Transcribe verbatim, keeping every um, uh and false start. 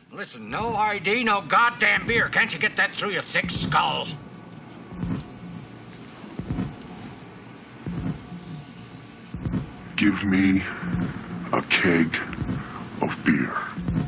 Listen, no I D, no goddamn beer. Can't you get that through your thick skull? Give me a keg of beer.